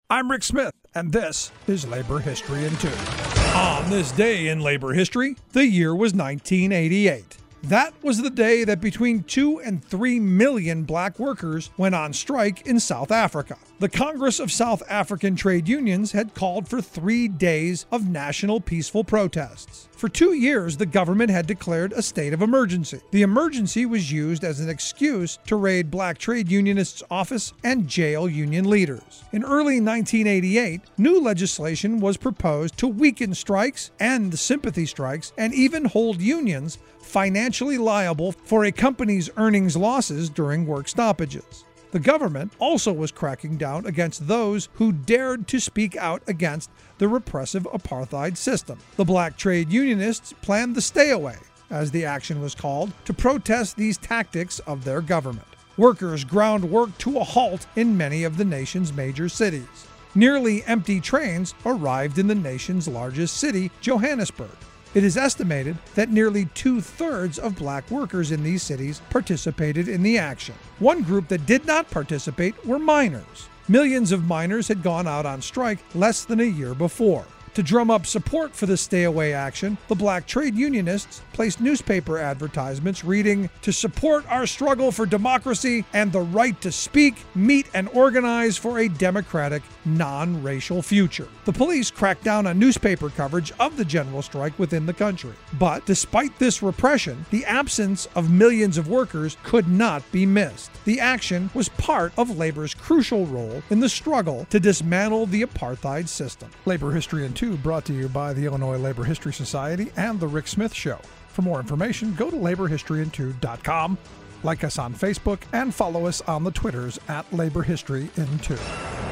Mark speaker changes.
Speaker 1: I'm Rick Smith, and this is Labor History in 2. On this day in labor history, the year was 1988. That was the day that between 2 and 3 million black workers went on strike in South Africa. The Congress of South African Trade Unions had called for 3 days of national peaceful protests. For 2 years, the government had declared a state of emergency. The emergency was used as an excuse to raid black trade unionists' office and jail union leaders. In early 1988, new legislation was proposed to weaken strikes, end sympathy strikes, and even hold unions financially liable for a company's earnings losses during work stoppages. The government also was cracking down against those who dared to speak out against the repressive apartheid system. The black trade unionists planned the Stay Away, as the action was called, to protest these tactics of their government. Workers ground work to a halt in many of the nation's major cities. Nearly empty trains arrived in the nation's largest city, Johannesburg. It is estimated that nearly 2/3 of black workers in these cities participated in the action. One group that did not participate were miners. Millions of miners had gone out on strike less than a year before. To drum up support for the Stay Away action, the black trade unionists placed newspaper advertisements reading, "To support our struggle for democracy and the right to speak, meet, and organize for a democratic, non-racial future." The police cracked down on newspaper coverage of the general strike within the country. But despite this repression, the absence of millions of workers could not be missed. The action was part of labor's crucial role in the struggle to dismantle the apartheid system. Labor History in 2 brought to you by the Illinois Labor History Society and The Rick Smith Show. For more information, go to laborhistoryin2.com, like us on Facebook, and follow us on the Twitters at Labor History in 2.